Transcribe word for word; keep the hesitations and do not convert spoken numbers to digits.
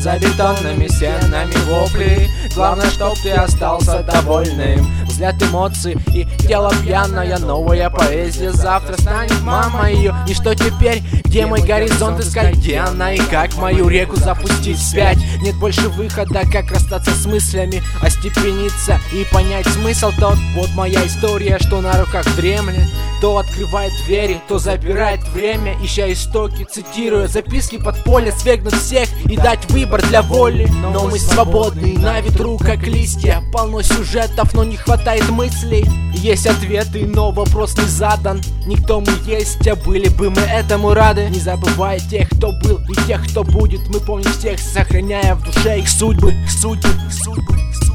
За бетонными стенами вопли, главное, чтоб ты остался довольным. Взгляд эмоций и тело пьяное, новая поэзия завтра станет мама ее. И что теперь? Где мой горизонт искать? Где она и как мою реку запустить вспять? Нет больше выхода, как расстаться с мыслями, остепениться и понять смысл тот. Вот моя история, что на руках дремлет, то открывает двери, то запирает время, ища истоки, цитируя записки под поле, свергнуть всех и дать выбор для воли. Но мы свободны, на ветру как листья, полно сюжетов, но не хватает мыслей. Есть ответы, но вопрос не задан. Никто мы есть, а были бы мы этому рады. Не забывая тех, кто был и тех, кто будет. Мы помним всех, сохраняя в душе их судьбы, их судьбы, их судьбы, их судьбы.